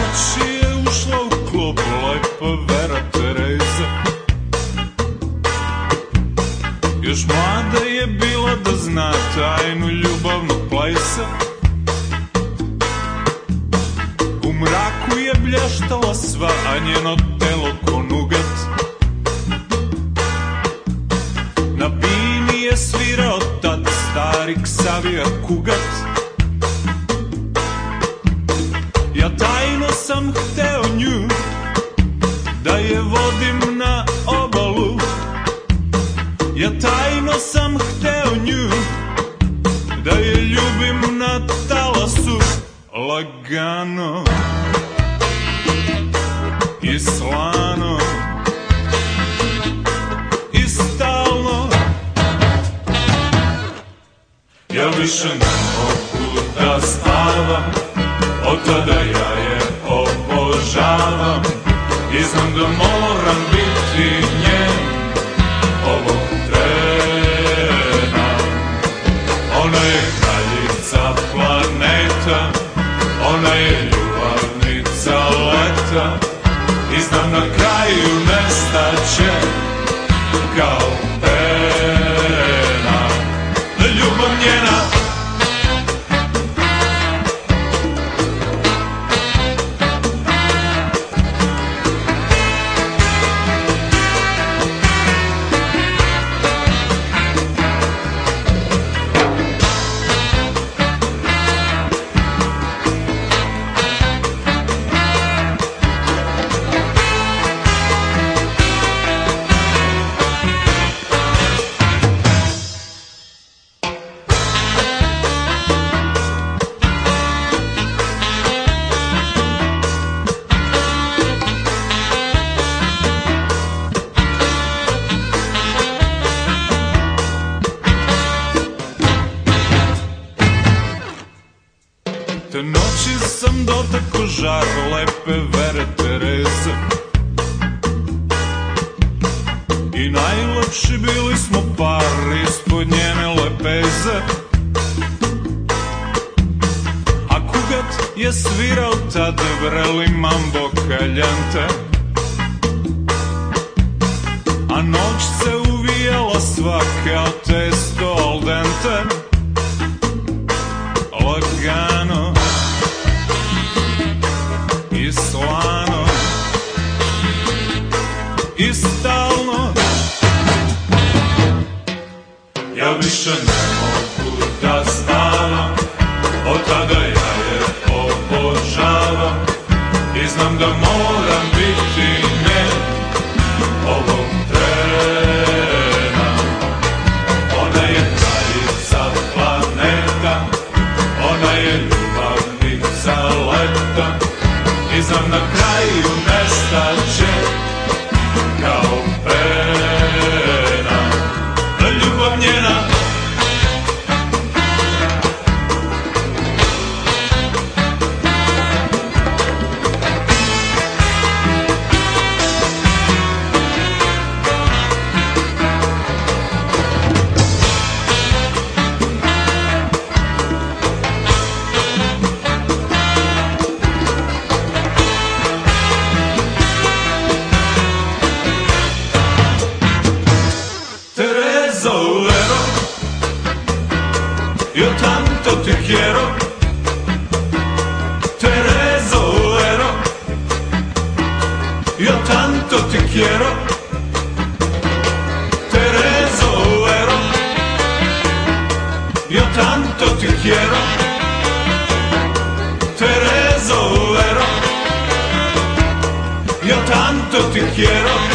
noći je ušla u klub lepa Vera Tereza. Još mlada je bila da zna tajnu ljubavnog plesa. U mraku je blještala sva, a njeno telo ko nugat. Na bini je svirao tad stari Ksavija Kugat. Ja tajno sam hteo nju da je vodim na obalu. Ja tajno sam hteo nju da je ljubim na talasu. Lagano i slano i stalno. Ja više ne mogu da spavam, od tada ja je obožavam i znam da moram biti njen ovog trena. Ona je kraljica planeta, ona je ljubavnica leta i znam na kraju nestaće kao pena. Ljubav njena te noći sam dotakao žar lepe Vere Tereze i najlepši bili smo par ispod njene lepeze. A Kugat je svirao tad vreli mambo kaljante, a noć se uvijala sva kao testo al dente. Lagano i slano i stalno. Ja više ne mogu da spavam, od tada ja je obožavam i znam da moram biti njen ovog trena. Ona je kraljica planeta, ona je ljubavnica leta i znam na kraju nestaće kao pena. Ljubav njena io tanto ti quiero, Teresa Vero, io tanto ti quiero, Teresa Vero, io tanto ti quiero, Teresa Vero, io tanto ti quiero.